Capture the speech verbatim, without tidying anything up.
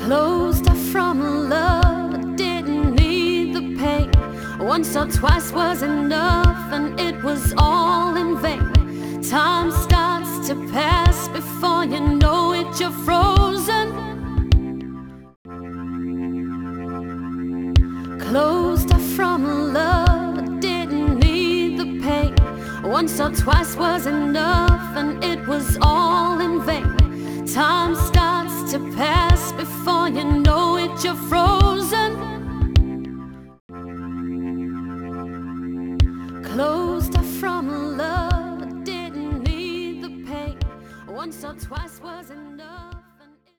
Closed off from love, I didn't need the pain. Once or twice was enough, and it was all in vain. Time starts to pass, before you know it, you're frozen. Closed off from love, I didn't need the pain. Once or twice was enough, and it was all in vain. Time starts to pass, before you know it, you're frozen. Closed off from love, I didn't need the pain. Once or twice was enough.